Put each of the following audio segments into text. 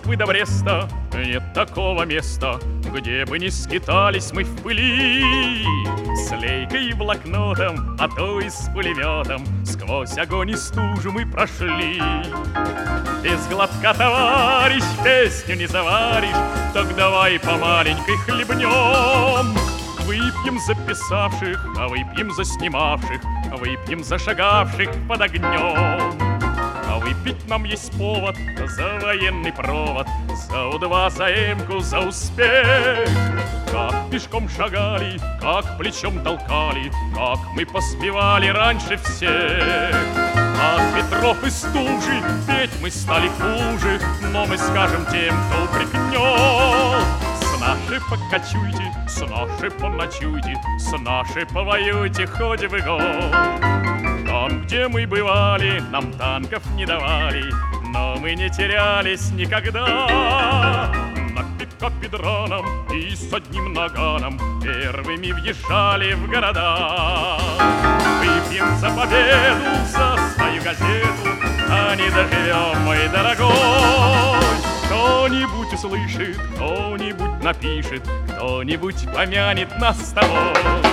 Москвы до Бреста нет такого места, где бы не скитались мы в пыли. С лейкой и блокнотом, а то и с пулеметом сквозь огонь и стужу мы прошли. Без глотка, товарищ, песню не заваришь, так давай по маленькой хлебнем. Выпьем за писавших, а выпьем за снимавших, выпьем за шагавших под огнем. А выпить нам есть повод за военный провод, за У-2, за Эмку, за успех. Как пешком шагали, как плечом толкали, как мы поспевали раньше всех. От ветров и стужи петь мы стали хуже, но мы скажем тем, кто упрекнет. С нашей покачуйте, с нашей поночуйте, с нашей повоюйте хоть бы год. Там, где мы бывали, нам танков не давали, но мы не терялись никогда. На пикапе драном и с одним наганом первыми въезжали в города. Выпьем за победу, за свою газету, а не доживем, мой дорогой. Кто-нибудь услышит, кто-нибудь напишет, кто-нибудь помянет нас с тобой.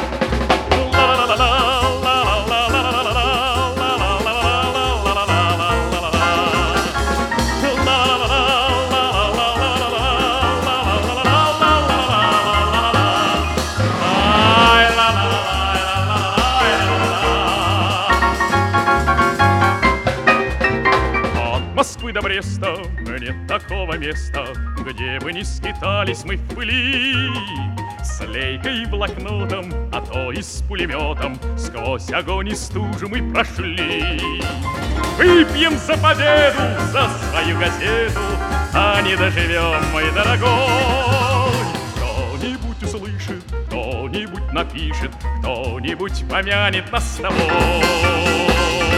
Москвы до Бреста нет такого места, где бы не скитались мы в пыли. С лейкой и блокнотом, а то и с пулеметом сквозь огонь и стужу мы прошли. Выпьем за победу, за свою газету, а не доживем, мой дорогой. Кто-нибудь услышит, кто-нибудь напишет, кто-нибудь помянет нас с тобой.